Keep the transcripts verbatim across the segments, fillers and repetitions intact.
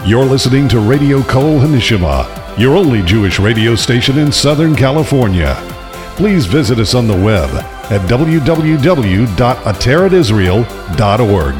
You're listening to Radio Kol Hanishima, your only Jewish radio station in Southern California. Please visit us on the web at w w w dot ateret israel dot org.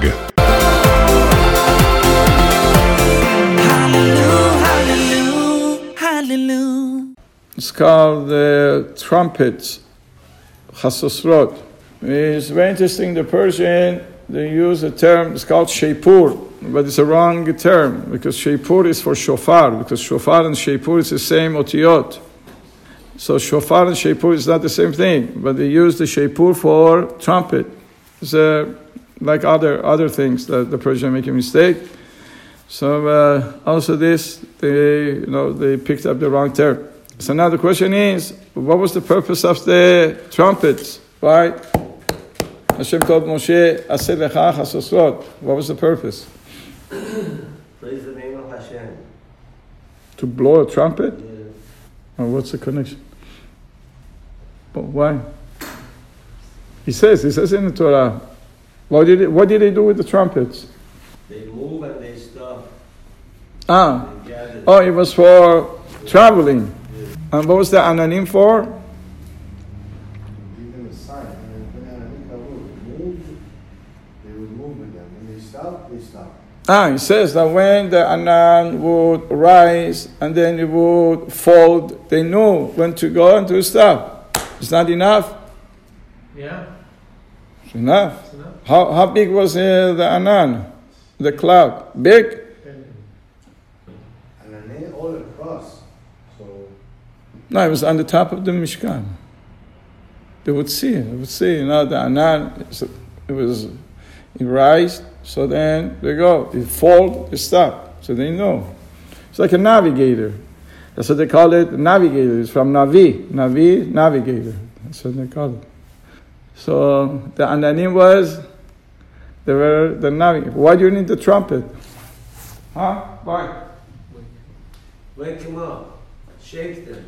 Hallelujah, hallelujah. It's called the trumpet, chasosrot. It's very interesting. The Persian, they use a term, it's called shepur, but it's a wrong term because shepur is for shofar, because shofar and shepur is the same otiyot. So shofar and shepur is not the same thing, but they use the shepur for trumpet. It's uh, like other other things that the Persian make a mistake. So uh, also this, they you know they picked up the wrong term. So now the question is, what was the purpose of the trumpets? Right? Hashem told Moshe, "Aseh lecha chasosrot." What was the purpose? Praise the name of Hashem. To blow a trumpet? Yeah. Or what's the connection? But why? He says, he says in the Torah. What did it, what did they do with the trumpets? They move and they stop. Ah. They gather. Oh, it was for traveling. Yeah. And what was the ananim for? Give them a sign. And when Ananim would move, they would move with them. When they stop, they stop. Ah, he says that when the anan would rise and then it would fold, they knew when to go and to stop. It's not enough? Yeah. It's enough. It's enough. How how big was uh, the anan? The cloud? Big? Ananim all across. So No, it was on the top of the Mishkan. They would see it. They would see, you know, the anan, it was, it rise, so then they go. It fold, they stop. So they know. It's like a navigator. That's what they call it, navigator. It's from Navi. Navi, navigator. That's what they call it. So the ananim was, they were the navigator. Why do you need the trumpet? Huh? Why? Wake them up. Shake them.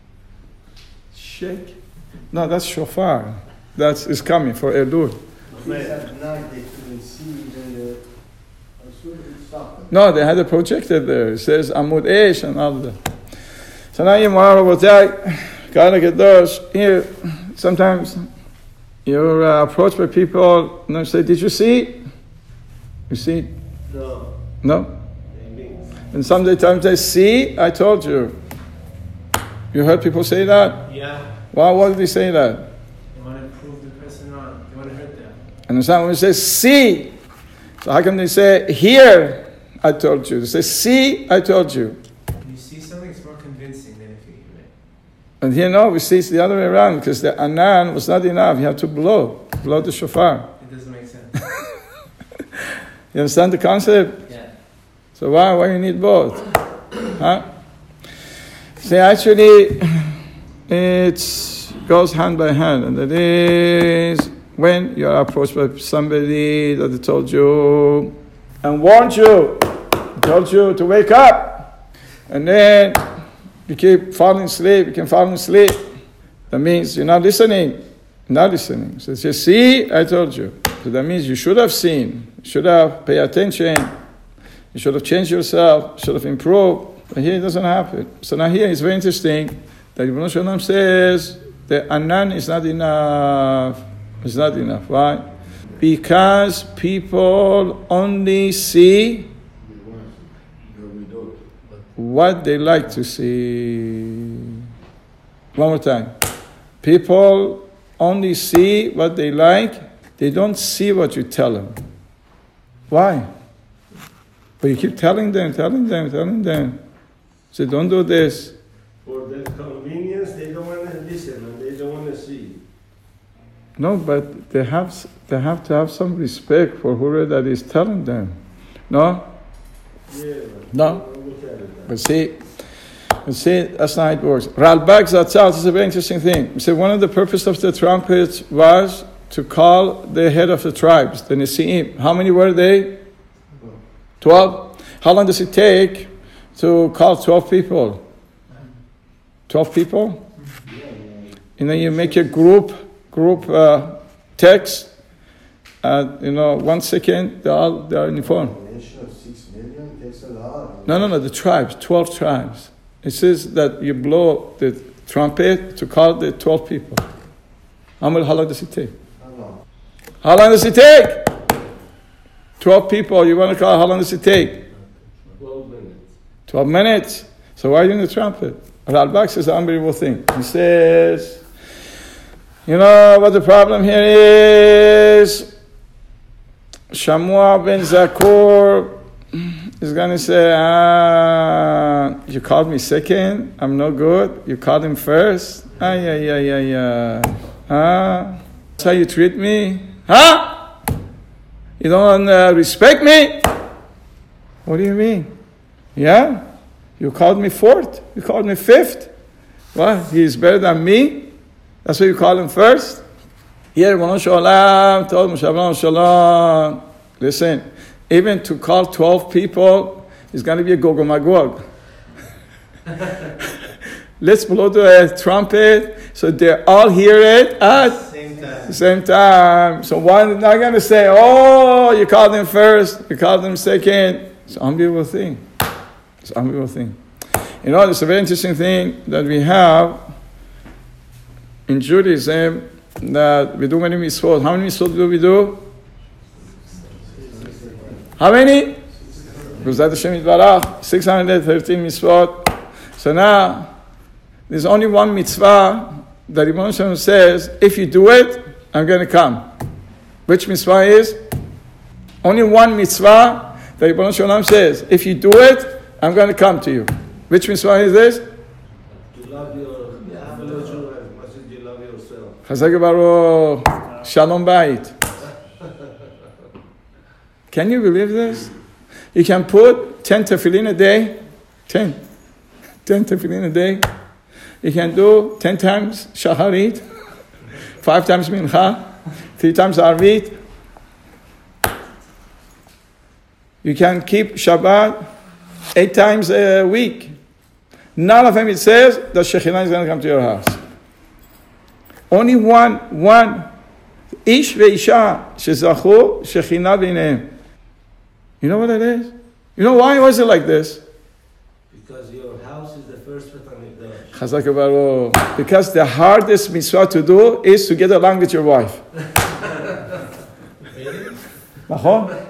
Shake? No, that's shofar. That's is coming for Elul. kids at night they couldn't see even the. As soon as it stopped. No, they had a projector there. It says Amud Esh and all that. So now you Mara Botay, Kana Kedosh, here, sometimes you're uh, approached by people and they say, did you see it? You see it? No. No? Maybe. And sometimes they see, I told you. You heard people say that? Yeah. Why, why did they say that? They want to prove the person wrong. They want to hurt them. And some when they say, see. So how come they say, here, I told you? They say, see, I told you. When you see something, it's more convincing than if you hear it. And here, no, we see it's the other way around because the anan was not enough. You have to blow, blow the shofar. It doesn't make sense. You understand the concept? Yeah. So why, why you need both? Huh? See, actually, it goes hand by hand. And that is when you are approached by somebody that they told you and warned you, told you to wake up. And then you keep falling asleep, you can fall asleep. That means you're not listening. Not listening. So it's just, see, I told you. So that means you should have seen, you should have paid attention, you should have changed yourself, you should have improved. But here it doesn't happen. So now here it's very interesting that Ibn Shalom says the anan is not enough. It's not enough. Why? Because people only see what they like to see. One more time. People only see what they like. They don't see what you tell them. Why? But you keep telling them, telling them, telling them. Say, don't do this. For their convenience, they don't want to listen and they don't want to see. No, but they have they have to have some respect for whoever that is telling them. No? Yeah. No? I'll look at it. But see, but see, that's not how it works. Ralbag Zatzal, this is a very interesting thing. So one of the purposes of the trumpets was to call the head of the tribes, the Nesi'im. How many were they? Twelve. How long does it take to call twelve people? Twelve people? And then you make a group, group uh, text. Uh, you know, one second, they all they are in phone. A nation of six million takes a lot. No, no, no, the tribes, twelve tribes. It says that you blow the trumpet to call the twelve people. How much, how long does it take? How long? How long does it take? twelve people, you want to call, how long does it take? Twelve minutes. twelve minutes. So why are you doing the trumpet? Ralbag says an unbelievable thing. He says, you know what the problem here is? Shamua ben Zakur is going to say, ah, you called me second, I'm no good. You called him first. Ah, yeah, yeah, yeah, yeah. Ah, that's how you treat me? Huh? You don't uh, respect me? What do you mean? Yeah? You called me fourth? You called me fifth? What? He's better than me? That's why you call him first? Here, Ribono Shel Olam told Moshe Rabbeinu Shalom, listen, even to call twelve people is going to be a Gog and Magog. Let's blow the trumpet so they all hear it at Same time. the same time. So one not going to say, oh, you called him first, you called him second. It's an unbelievable thing. It's an unbelievable thing. You know, it's a very interesting thing that we have in Judaism, that we do many mitzvot. How many mitzvot do we do? How many? B'ezrat Hashem Yitbarach, six hundred thirteen mitzvot. So now, there's only one mitzvah that Ribono Shel Olam says, if you do it, I'm going to come. Which mitzvah is? Only one mitzvah that Ribono Shel Olam says, if you do it, I'm going to come to you. Which mitzvah is this? To love your fellow Jew as much as you love yourself. Chazak Baruch, Shalom Bayit. Can you believe this? You can put ten tefillin a day, ten, ten tefillin a day. You can do ten times shacharit, five times mincha, three times arvit. You can keep Shabbat eight times a week. None of them it says that Shekhinah is going to come to your house. Only one, one. Ish ve'isha shezachu Shekhinah b'neihem. You know what it is? You know why was it like this? Because your house is the first Beit HaMikdash. Chazak Baruch. Because the hardest mitzvah to do is to get along with your wife. Nachon?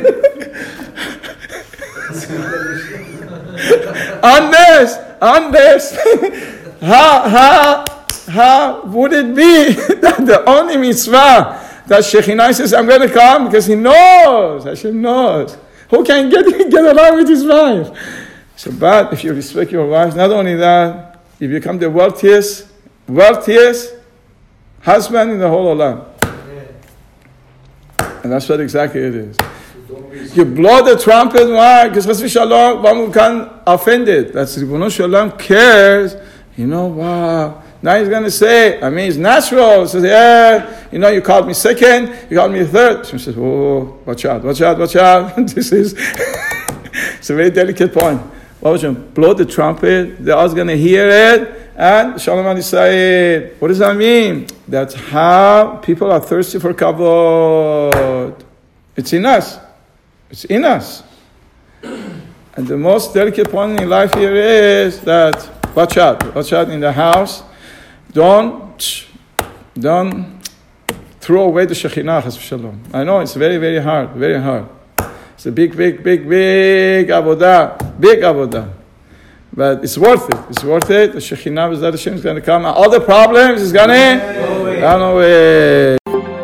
Unless, unless, how, how, how would it be that the only mitzvah that Shekhinah says, I'm going to come, because he knows, Hashem knows. Who can get, get along with his wife? So, but if you respect your wife, not only that, you become the wealthiest, wealthiest husband in the whole olam. And that's what exactly it is. You blow the trumpet, why? Because Chas v'Shalom, one can offend it. That's Ribono Shel Olam cares. You know, wow. Now he's going to say, I mean, it's natural. He says, yeah, you know, you called me second, you called me third. She says, oh, watch out, watch out, watch out. This is, it's a very delicate point. Watch him, blow the trumpet, they're all going to hear it, and Shalom Al Yisrael. What does that mean? That's how people are thirsty for kavod. It's in us. It's in us. And the most delicate point in life here is that, watch out, watch out in the house. Don't, don't throw away the Shekhinah, Chas v'Shalom. I know it's very, very hard, very hard. It's a big, big, big, big avodah, big avodah. But it's worth it. It's worth it. The Shekhinah, B'ezrat Hashem, is going to come. All the problems is going to run away.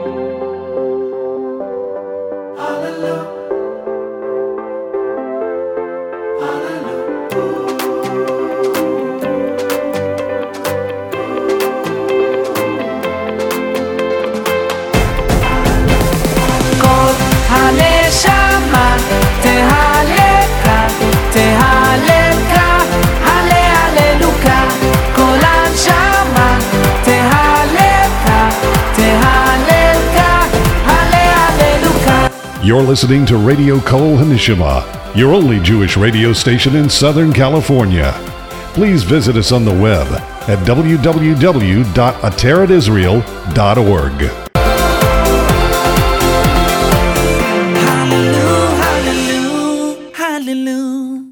You're listening to Radio Kol Hanishima, your only Jewish radio station in Southern California. Please visit us on the web at w w w dot atarat israel dot org.